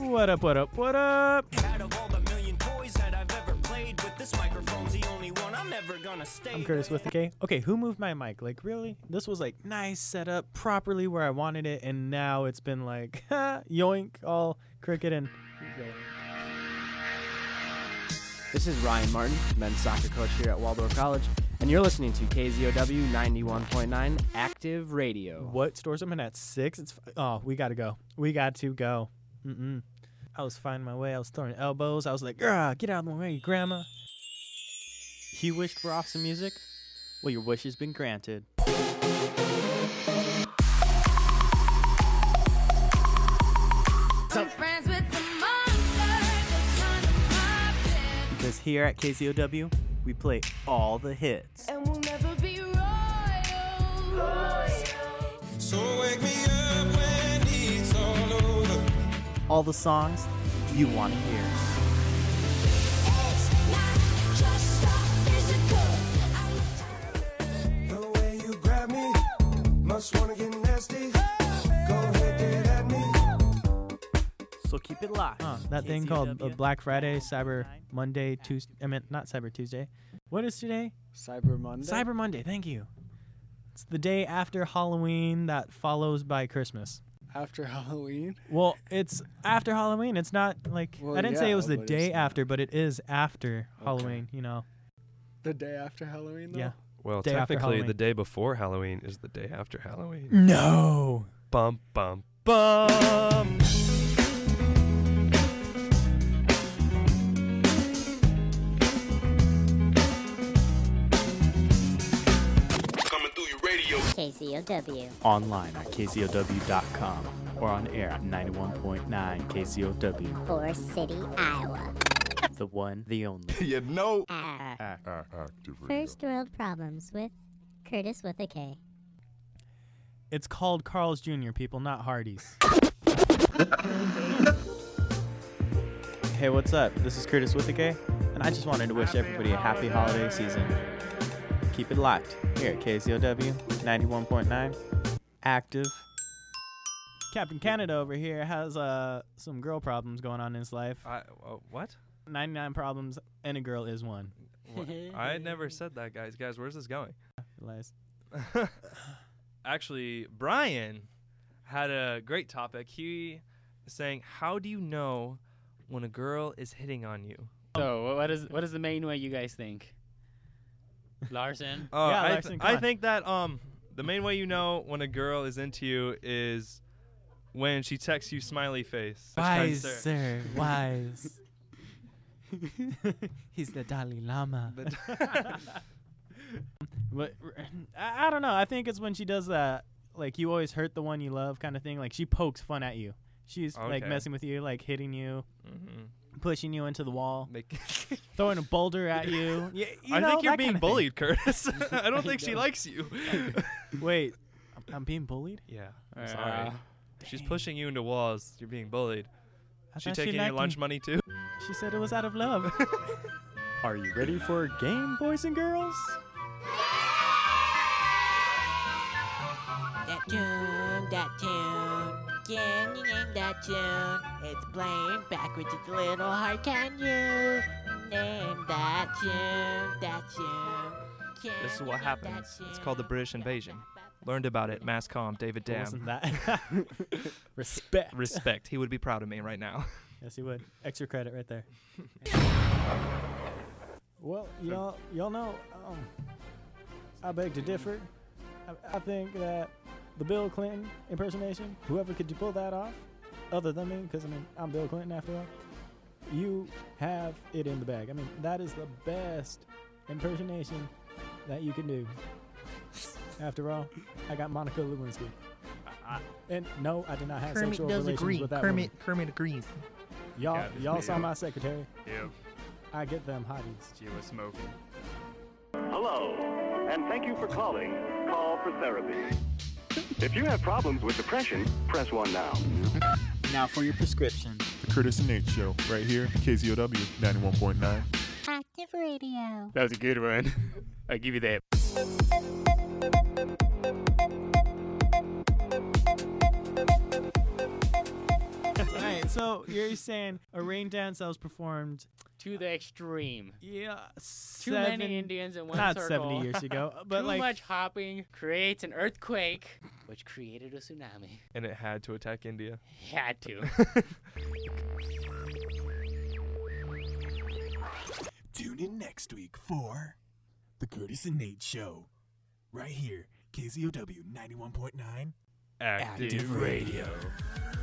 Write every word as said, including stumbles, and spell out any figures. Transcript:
What up, what up, what up? Out of all the million toys that I've ever played with, this microphone's the only one I'm never gonna stay. I'm Curtis with the K. Okay, who moved my mic? Like, really? This was like nice, set up properly where I wanted it, and now it's been like, yoink, all crooked and... This is Ryan Martin, men's soccer coach here at Waldorf College, and you're listening to K Z O W ninety-one point nine Active Radio. What store's open at six? It's f- Oh, we gotta go. We got to go. Mm-mm. I was finding my way. I was throwing elbows. I was like, "Grah, get out of my way, grandma." He wished for awesome music? Well, your wish has been granted. I'm friends with the monster that's under my bed. Because here at K Z O W, we play all the hits. And we'll never be royal. royal. So wake me up when it's all over. All the songs you want to hear. It's not just a physical. The way you grab me, must wanna get nasty. Go ahead, get at me. So keep it locked. Huh, that thing called uh, Black Friday, Cyber Monday, Tuesday. I meant not Cyber Tuesday. What is today? Cyber Monday. Cyber Monday. Thank you. It's the day after Halloween that follows by Christmas. After Halloween? Well, it's after Halloween. It's not like Well, I didn't say yeah, it was the but day it's- after, but it is after Halloween. You know. The day after Halloween, though? Yeah. Well, Day after technically, Halloween. the day before Halloween is the day after Halloween. No. Bum, bum, bum. Coming through your radio. K Z O W. Online at K Z O W dot com or on air at ninety-one point nine K Z O W. Forest City, Iowa. The one, the only. You know. Uh, Active first world problems with Curtis with a K. It's called Carl's Junior People, not Hardee's. Hey, what's up? This is Curtis with the K, and I just wanted to wish everybody a happy holiday season. Keep it locked here at K Z O W ninety-one point nine Active. Captain Canada over here has uh some girl problems going on in his life. I, uh, what? ninety-nine problems, and a girl is one. What? I never said that, guys. Guys, where's this going? Lies. Actually, Brian had a great topic. He is saying, how do you know when a girl is hitting on you? So what is what is the main way you guys think? Larson? Uh, Yeah, I, Larson, th- come I on. think that um the main way you know when a girl is into you is when she texts you smiley face. Wise, Sir. sir, wise. He's the Dalai Lama. But I, I don't know. I think it's when she does that, like, you always hurt the one you love kind of thing. Like, she pokes fun at you. She's like Okay. messing with you, like hitting you, Mm-hmm. pushing you into the wall, Make throwing a boulder at you. Yeah, you I know, think you're that being kinda thing. bullied, Curtis. I don't think she likes you. Wait, I'm, I'm being bullied? Yeah, I'm Uh, sorry. She's pushing you into walls. You're being bullied. I She thought taking liked your lunch me. money too? She said it was out of love. Are you ready for a game, boys and girls? That tune, that tune. Can you name that tune? It's playing backwards, it's a little hard. Can you name that tune, that tune? Can This is you what name happens. that It's called the tune? British Invasion. Learned about it. Mass comm. David It Dam. wasn't that. Respect. Respect. He would be proud of me right now. Yes, he would. Extra credit right there. Well, y'all, y'all know, um, I beg to differ. I, I think that the Bill Clinton impersonation, whoever could pull that off, other than me, because I mean, I'm Bill Clinton after all, you have it in the bag. I mean, that is the best impersonation that you can do. After all, I got Monica Lewinsky. And no, I did not have sexual relations with that woman. Kermit agrees. Y'all, Yeah, y'all saw yeah. my secretary. Yeah. I get them hotties. She was smoking. Hello, and thank you for calling Call for Therapy. If you have problems with depression, press one now. Now for your prescription. The Curtis and Nate Show, right here, K Z O W ninety-one point nine. Active Radio. That was a good one. I'll give you that. Alright, So you're saying a rain dance that was performed To the extreme. yeah Too seven, many Indians in one not circle. seventy years ago, but Too like much hopping creates an earthquake, which created a tsunami. And it had to attack India. Had to. Tune in next week for The Curtis and Nate Show. Right here, K Z O W ninety-one point nine Active Radio.